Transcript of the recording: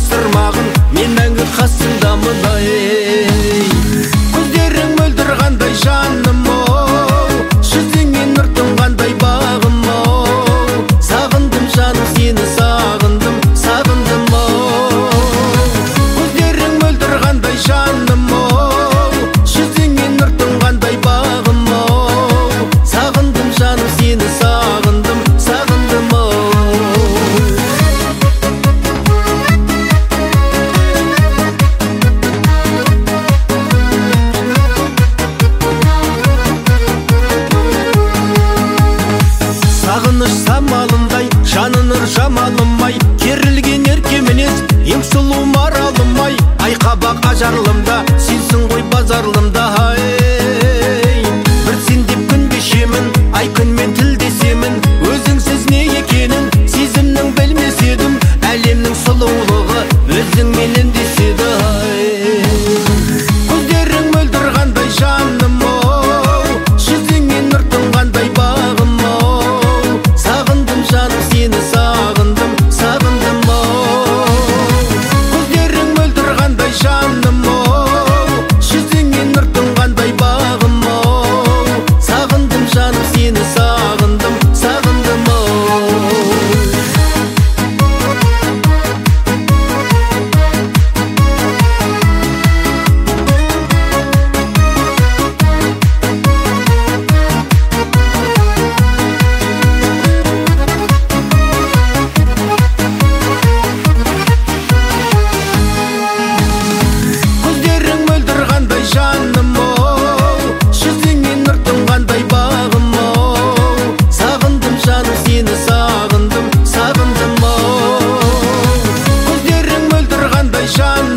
жасырмағын, мен мәңгі қасыңдамын ай. Көздерің мөлдір қандай жаным оу, жүзіңнен нұр тұнғандай бағым оу. Сағындым жаным сені, сағындым, сағындым оу. Көздерің мөлдір қандай жаным оу, жүзіңнен нұр тұнғандай бағым оу. Сағындым жаным сені, сағындым, сағындым оу. Сағыныш самалындай, жаны нұр жамалымай, керілген ерке мінез, ең сұлу маралымай. Айқабақ ажарлымда, сенсің ғой базарлымда ай. Бір сен деп күн кешемін, ай күнмен тілдесемін. Өзіңсіз не екенін сезімнің білмес едім. Әлемнің сұлулығы өзіңменен деседі ай. Көздерің мөлдір қандай жаным оу, жүзіңнен нұр тұнғандай бағым оу. Сағындым жаным сені, сағындым, сағындым оу. Көздерің мөлдір қандай жаным оу, жүзіңнен нұр тұнғандай бағым оу. Сағындым жаным сені, сағындым, сағындым оу. Көздерің мөлдір қандай жаным оу, жүзіңнен нұр тұнғандай бағым оу. Сағындым жаным сені, сағындым, сағындым оу. Көздерің мөлдір қандай жаным